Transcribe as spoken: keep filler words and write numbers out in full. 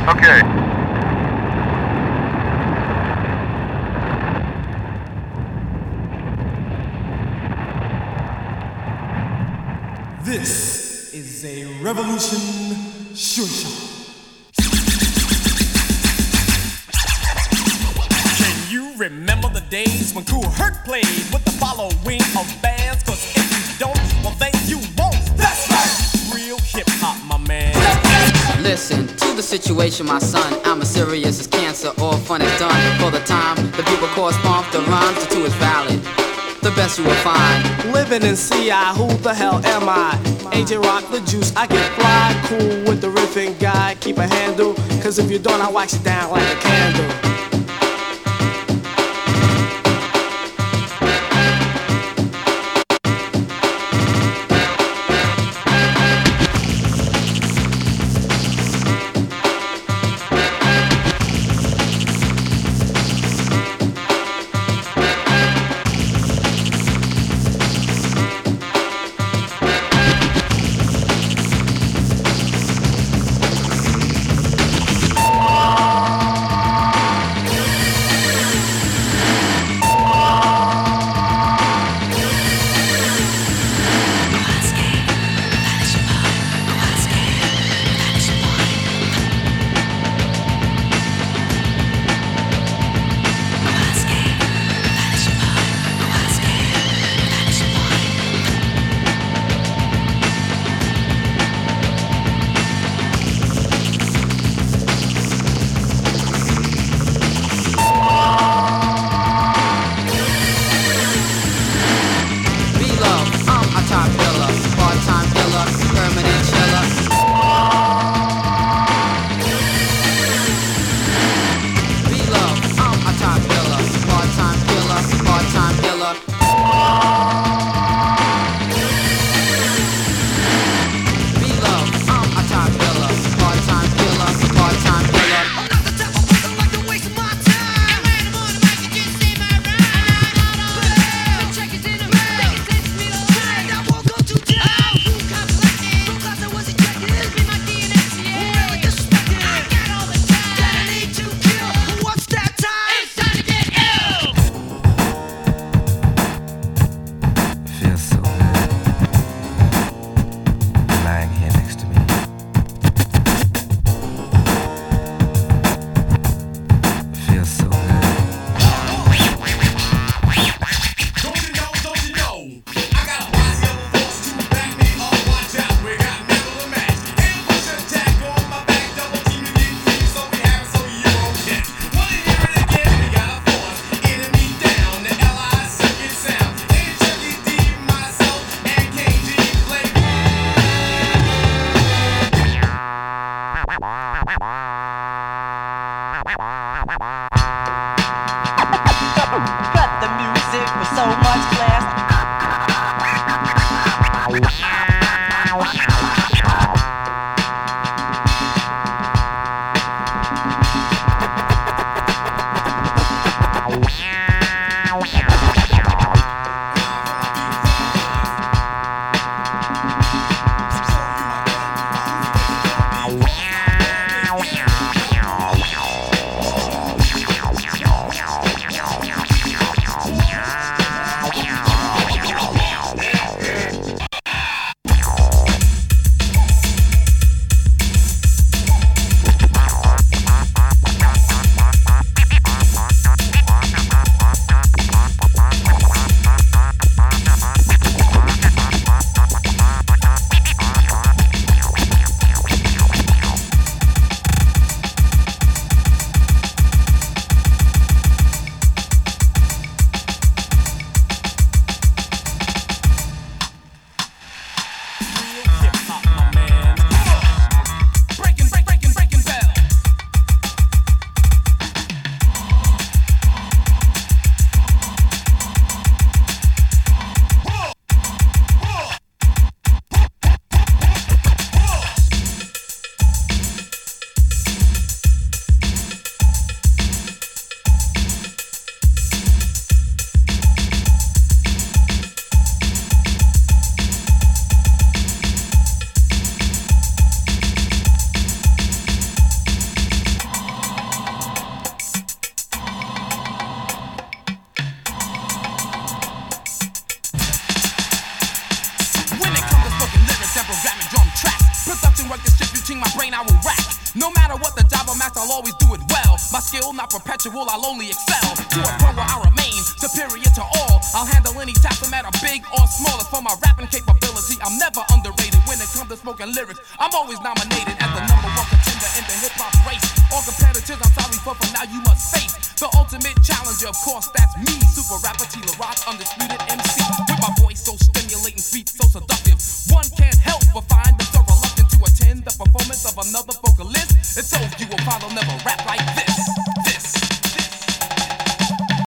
Okay. This is a revolution sure shot. Can you remember the days when Kool Herc played with the following of bands? Cause if you don't, well then you won't. That's right, real hip hop, my man. Listen to the situation, my son. I'm as serious as cancer, all fun is done. For the time, the people correspond, the rhymes, the two is valid. The best you will find. Living in C I, who the hell am I? A J Rock the juice, I get fly, cool with the riffing guy. Keep a handle, cause if you don't, I wax it down like a candle. brain I will rack. No matter what the job I'm at, I'll always do it well. My skill not perpetual, I'll only excel. To a point where I remain superior to all. I'll handle any task, no matter big or small. As for my rapping capability, I'm never underrated. When it comes to spoken lyrics, I'm always nominated as the number one contender in the hip-hop race. All competitors, I'm sorry for, for now you must face the ultimate challenger. Of course, that's me, super rapper T La Rock, undisputed M C.